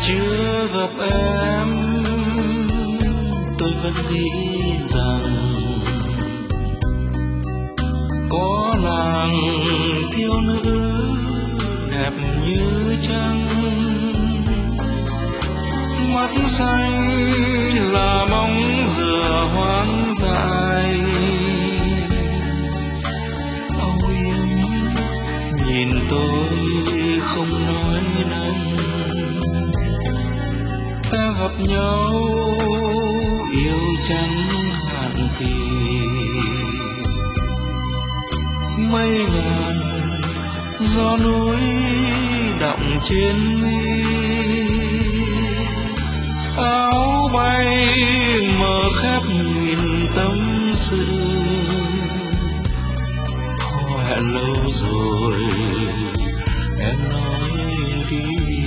chưa gặp em, tôi vẫn nghĩ rằng có nàng thiếu nữ đẹp như trăng, mắt xanh là bóng dừa hoang dại. Âu yếm nhìn tôi không nói năng, ta gặp nhau yêu chẳng hạn kỳ. Mây ngàn gió núi đọng trên mi, áo bay mở khép nghìn tâm sự. Hẹn lâu rồi em nói đi,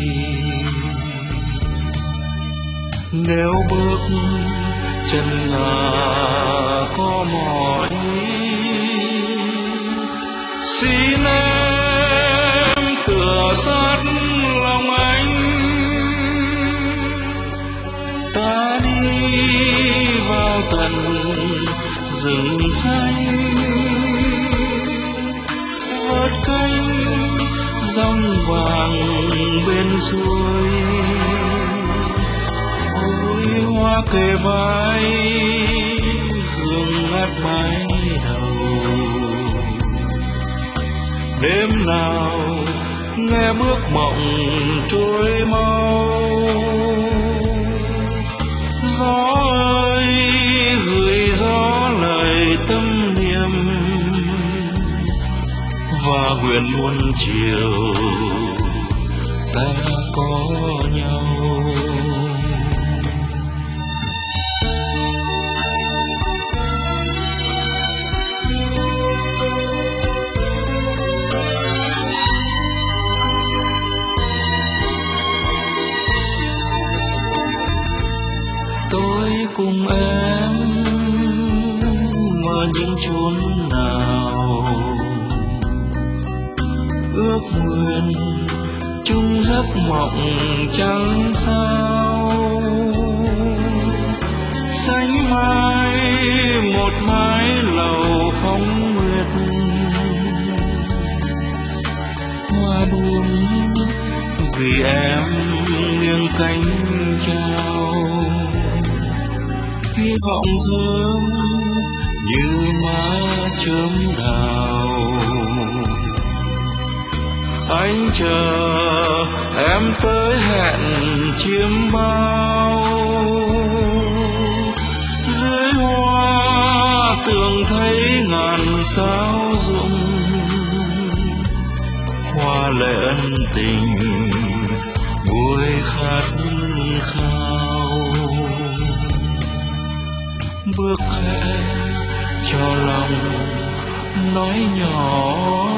nếu bước chân ngả có mỏi, xin em tựa sát lòng anh. Ta đi vào tận rừng xanh, vớt cánh rong vàng bên suối. Ôi hoa kề vai hương ngát mái đầu, đêm nào nghe bước mộng trôi mau. Gió ơi gửi gió lời tâm niệm, và nguyện muôn chiều ta có nhau. Tôi cùng em mơ những chốn nào, ước nguyện chung giấc mộng chẳng sao. Sánh vai một mái lầu phong nguyệt, hoa buồn vì em nghiêng cánh trao. Hy vọng thơm như má chớm đào, anh chờ em tới hẹn chiêm bao. Dưới hoa tường thấy ngàn sao rụng, hoa lệ ân tình nguôi khát khao. Bước khẽ cho lòng nói nhỏ,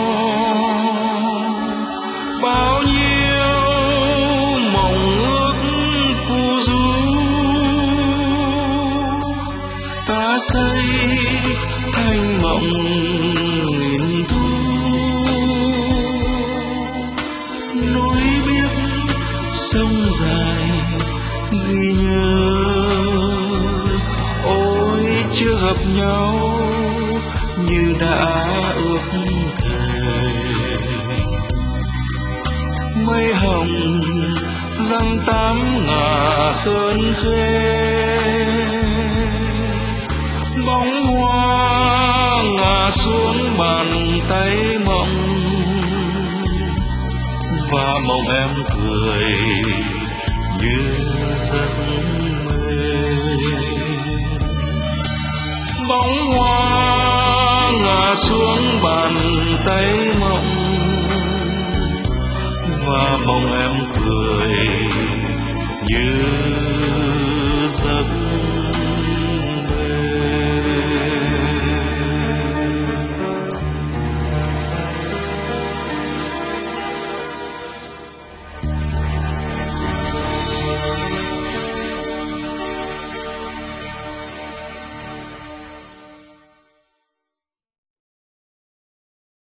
bao nhiêu mộng ước phù du. Ta xây thành mộng nghìn thu, núi biếc sông dài ghi nhớ. Chưa gặp nhau như đã ước thề, mây hồng răng tám ngả sơn khê. Bóng hoa ngả xuống bàn tay mộng, và mộng em cười như giấc mơ. Bóng hoa ngả xuống bàn tay mộng, và mong em cười